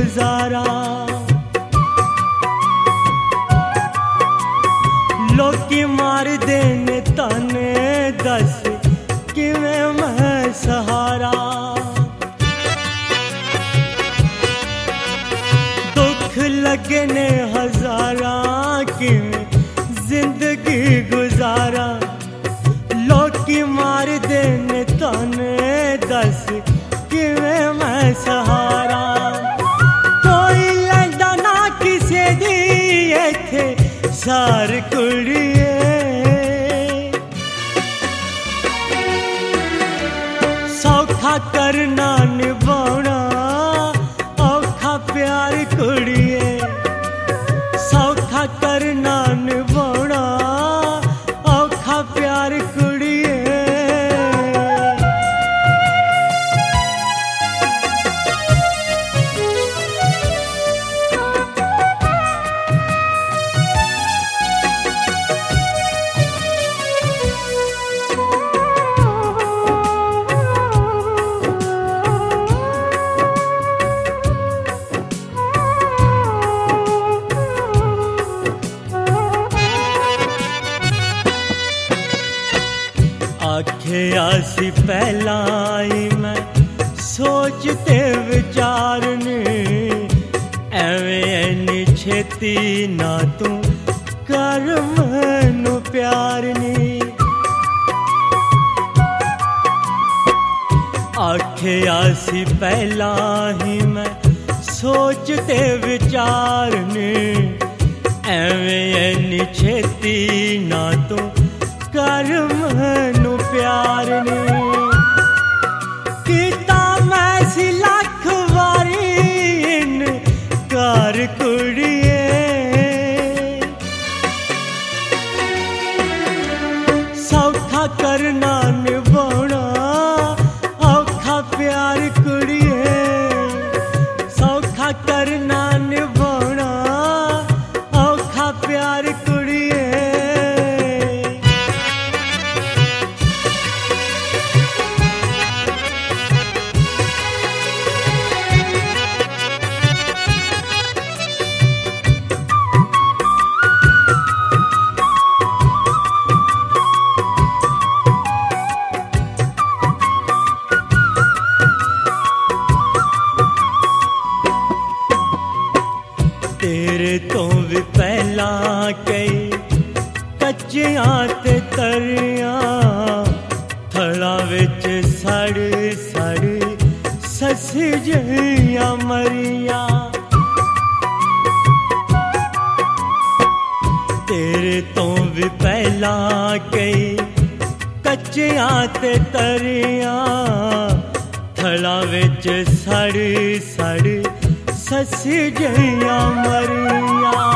गुजारा। लोकी मार देने ताने दस किवें मैं सहारा। दुख लगे ने हजारा किवें जिंदगी गुजारा। लोकी मार देने ताने दस किवें मैं सहारा। कोई लैंदा ना किसे दी इत्थे सार कुड़िए। सौखा करना निभाना औखा प्यार कुड़िए। सौखा करना निभाना औखा प्यार कुड़िए। आखे आसी पहला ही मैं सोचते विचारने। एवें एनी छेती ना तू कर मैनू प्यार नी। आखे आसी पहला ही मैं सोचते विचारने। एवें एनी छेती ना तू कर मैनू प्यार ने। कीता मैं सी लख वारी इनकार कुड़िए। सौखा करना निभाना औखा प्यार कुड़िए। सौखा करना निभाना औखा प्यार कुड़िए। तेरे तो भी पहला कई कच्चियां ते तरियां। थड़ा विच सड़ सड़ ससी जियां मरियां। तेरे तो भी पहला कई कच्चियां ते तरियां। थड़ा विच सड़ सड़ ससी जियां मरियां।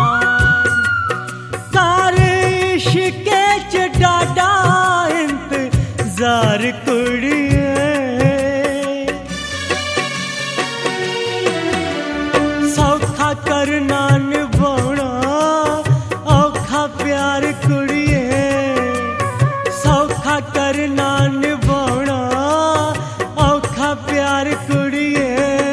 सारे इश्के च डाडा इंतजार कुड़िए। सौखा करना निभाना औखा प्यार कुड़िए। सौखा करना निभाना औखा प्यार कुड़िए।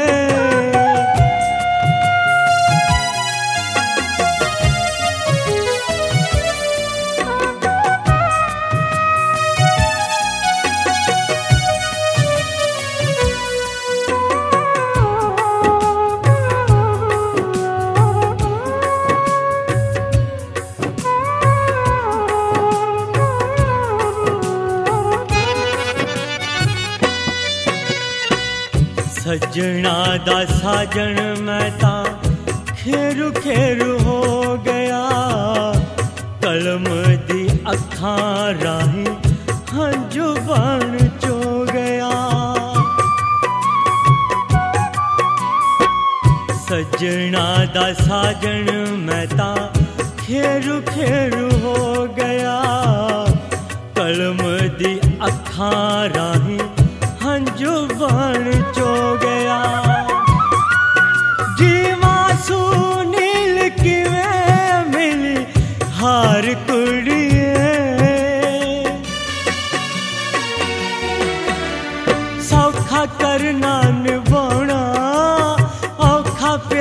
सजना दा साजन मैं तां खेरू खेरू हो गया। कलम दी अखां राही हंजू बन चो गया। सजना दा साजन मैं तां खेरू खेरू हो गया। कलम दी अखां राही हंजू बन चो गया। जीवा सुनील किवें मिली हार कुड़िए। सौखा करना निभाना औखा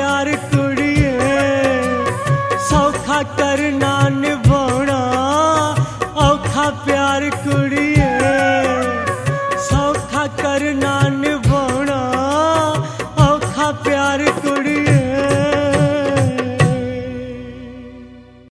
प्यार कुड़िए